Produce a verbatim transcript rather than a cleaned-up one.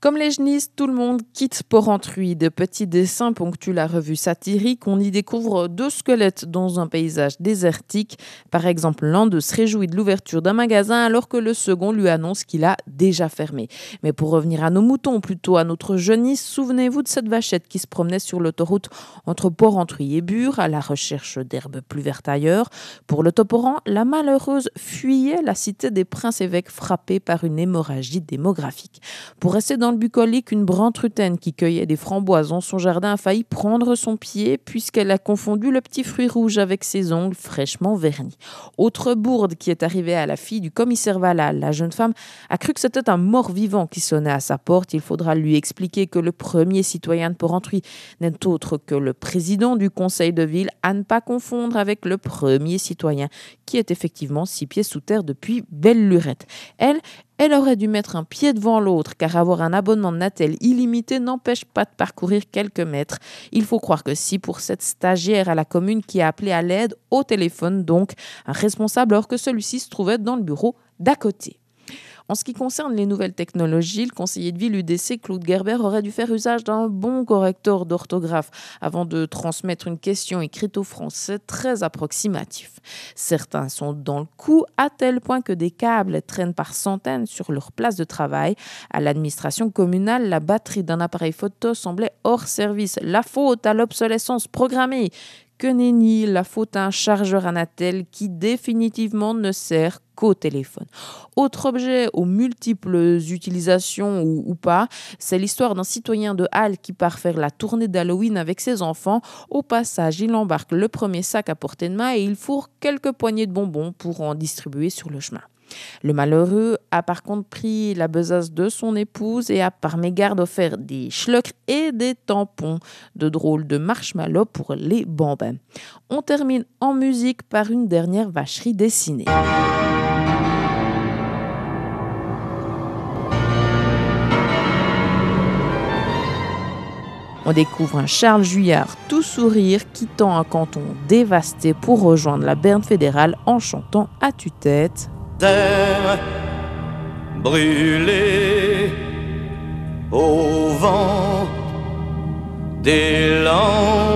Comme les genisses, tout le monde quitte Porrentruy. De petits dessins ponctuent la revue satirique. On y découvre deux squelettes dans un paysage désertique. Par exemple, l'un d'eux se réjouit de l'ouverture d'un magasin alors que le second lui annonce qu'il a déjà fermé. Mais pour revenir à nos moutons, plutôt à notre genisse, souvenez-vous de cette vachette qui se promenait sur l'autoroute entre Porrentruy et Bure à la recherche d'herbes plus vertes ailleurs. Pour le toporan, la malheureuse fuyait la cité des princes-évêques frappée par une hémorragie démographique. Pour rester dans le bucolique, une brantrutaine qui cueillait des framboises dans son jardin a failli prendre son pied puisqu'elle a confondu le petit fruit rouge avec ses ongles fraîchement vernis. Autre bourde qui est arrivée à la fille du commissaire Valal. La jeune femme a cru que c'était un mort-vivant qui sonnait à sa porte. Il faudra lui expliquer que le premier citoyen de Porrentruy n'est autre que le président du conseil de ville, à ne pas confondre avec le premier citoyen qui est effectivement six pieds sous terre depuis belle lurette. Elle, Elle aurait dû mettre un pied devant l'autre, car avoir un abonnement de Natel illimité n'empêche pas de parcourir quelques mètres. Il faut croire que si pour cette stagiaire à la commune qui a appelé à l'aide au téléphone, donc un responsable, alors que celui-ci se trouvait dans le bureau d'à côté. En ce qui concerne les nouvelles technologies, le conseiller de ville U D C, Claude Gerber, aurait dû faire usage d'un bon correcteur d'orthographe avant de transmettre une question écrite au français très approximatif. Certains sont dans le coup à tel point que des câbles traînent par centaines sur leur place de travail. À l'administration communale, la batterie d'un appareil photo semblait hors service. La faute à l'obsolescence programmée. Que nenni, la faute à un chargeur Anatel qui définitivement ne sert qu'au téléphone. Autre objet aux multiples utilisations ou, ou pas, c'est l'histoire d'un citoyen de Halle qui part faire la tournée d'Halloween avec ses enfants. Au passage, il embarque le premier sac à portée de main et il fourre quelques poignées de bonbons pour en distribuer sur le chemin. Le malheureux a par contre pris la besace de son épouse et a par mégarde offert des schlucks et des tampons, de drôles de marshmallows pour les bambins. On termine en musique par une dernière vacherie dessinée. On découvre un Charles Juillard tout sourire quittant un canton dévasté pour rejoindre la Berne fédérale en chantant à tue-tête. Terre brûlée au vent des langues.